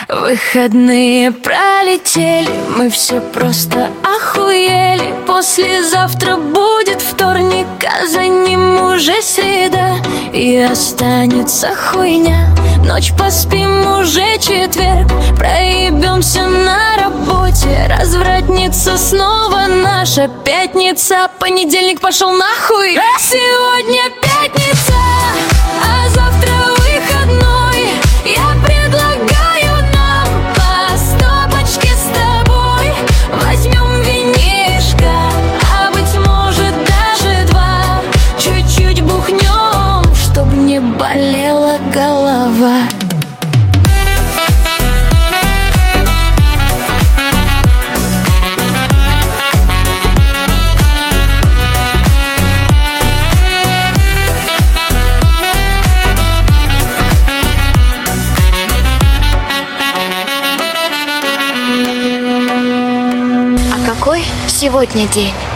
Выходные пролетели, мы все просто охуели. Послезавтра будет вторник, а за ним уже среда. И останется хуйня, ночь поспим, уже четверг. Проебемся на работе, развратница снова наша пятница. Понедельник пошел нахуй, сегодня пятница, а завтра выходной. Я предлагаю нам по стопочке с тобой. Возьмем винишко, а быть может даже два. Чуть-чуть бухнем, чтоб не болела голова. Какой сегодня день?